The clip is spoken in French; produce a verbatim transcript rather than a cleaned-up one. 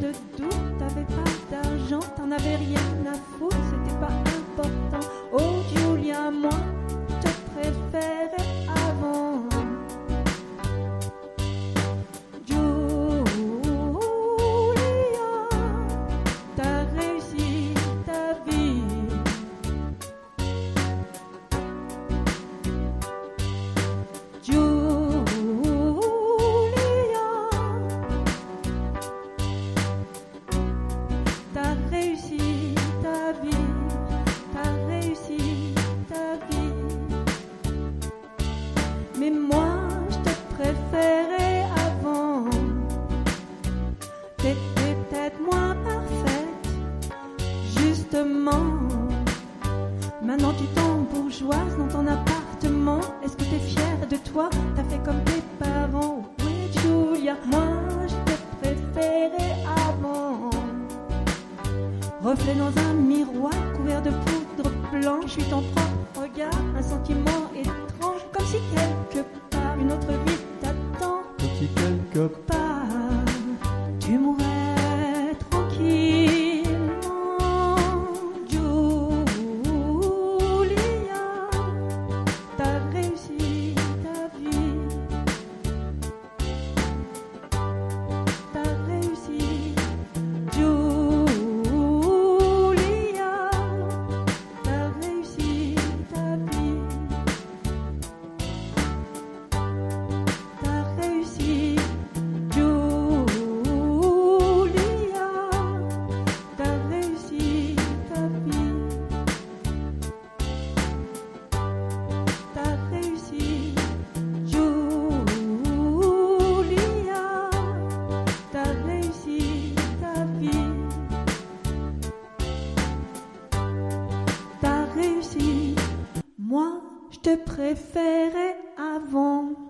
de doute, t'avais pas d'argent, t'en avais rien à foutre, c'était pas important. Oh Julia, moi, je te préférais avant. Julia, t'as réussi ta vie. Julia, t'as réussi ta vie, t'as réussi ta vie. Mais moi, je te préférais avant. T'étais peut-être moins parfaite, justement. Maintenant tu t'embourgeoises dans ton appartement. Est-ce que t'es fière de toi? T'as fait comme tes parents. Oui Julia, moi je te préférais avant. Reflet dans un miroir couvert de poudre blanche, je suis ton propre regard, un sentiment étrange, comme si quelque part une autre vie t'attend. Comme si quelque part Pas, tu mourrais tranquillement. Julia, t'as réussi ta vie. T'as réussi. Julia, t'as réussi ta vie. T'as réussi. Julia, t'as réussi ta vie. T'as réussi. Julia, t'as réussi ta vie. T'as réussi. Moi, je te préférais avant.